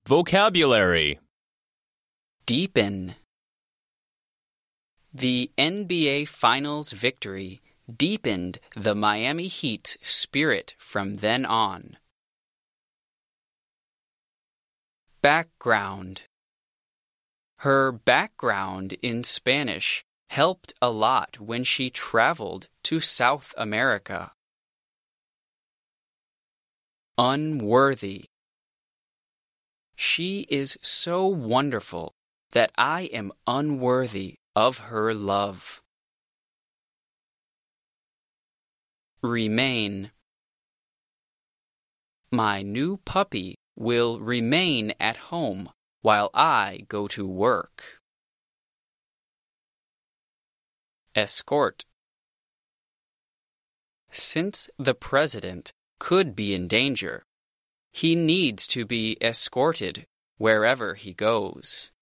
Vocabulary. Deepen. The NBA Finals victory deepened the Miami Heat's spirit from then on. Background. Her background in Spanish helped a lot when she traveled to South America. Unworthy. She is so wonderful that I am unworthy of her love. Remain. My new puppy will remain at home while I go to work. Escort. Since the president could be in danger, he needs to be escorted wherever he goes.